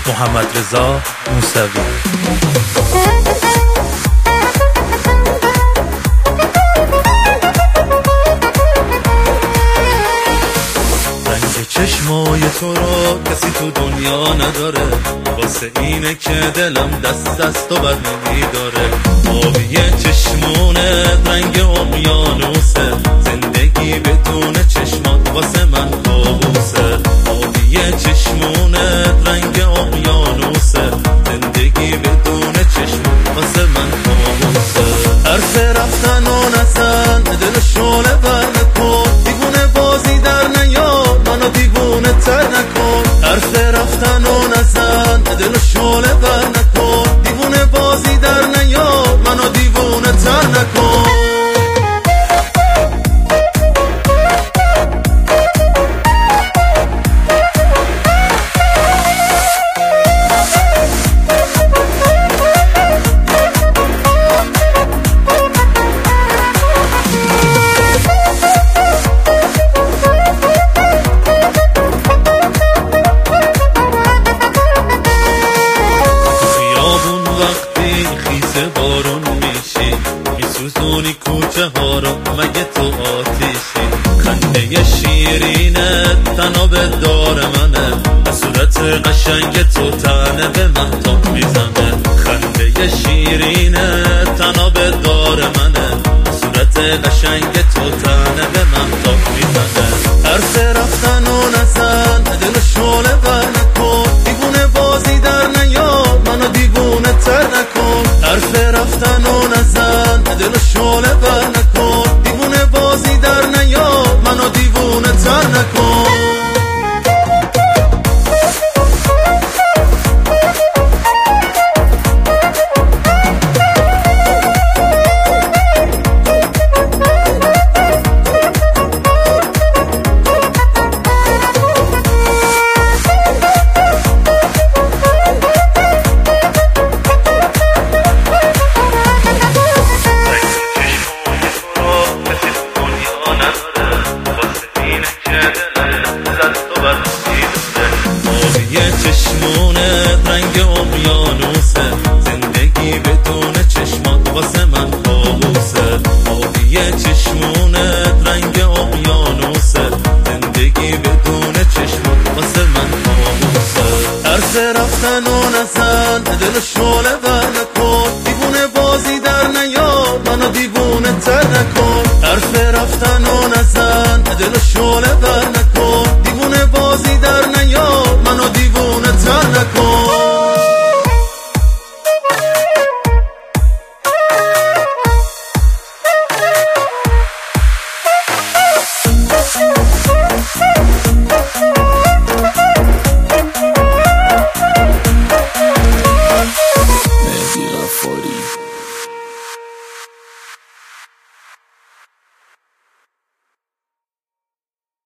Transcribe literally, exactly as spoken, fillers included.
محمد رضا موسوی. چشمای تو رو کسی تو دنیا نداره، واسه اینه که دلم دست از تو بر نمیداره. آبی چشمونت رنگ اقیانوسه، زندگی بدون چشمات واسه من کابوسه. آبی چشمونت رنگ اقیانوسه، زندگی بدون چشمات واسه من کابوسه. حرف رفتن و نزن دل شعله بر نکن، دیوونه بازی در نیار منو دیوونه تر نکن. حرف رفتن و نزن دل شعله بر نکن، دیوونه بازی در نیار منو دیوونه تر نکن. بارون میشی میسوزونی کوچه ها رو، مگه تو آتیشی؟ خنده شیرینت تنها به دار منه، صورت قشنگ تو تنه به من تاب میزنه. خنده شیرینت تنها به دار منه، صورت قشنگ تو تنه به من تاب میزنه. حرف رفتن و نزن دل شعله بر نکن، دیوونه بازی در نیار منو دیوونه تر نکن. حرف رفتن و نزن دل شعله بر نکن، دیوونه بازی در نیار منو دیوونه تر نکن. آبی چشمونت رنگ اقیانوسه، زندگی بدون چشمات واسه من کابوسه. آبی چشمونت رنگ اقیانوسه، زندگی بدون چشمات واسه من کابوسه. حرف رفتن و نزن دل شعله بر نکن، دیوونه بازی در نیار منو دیوونه تر نکن. حرف رفتن و نزن دل شعله بر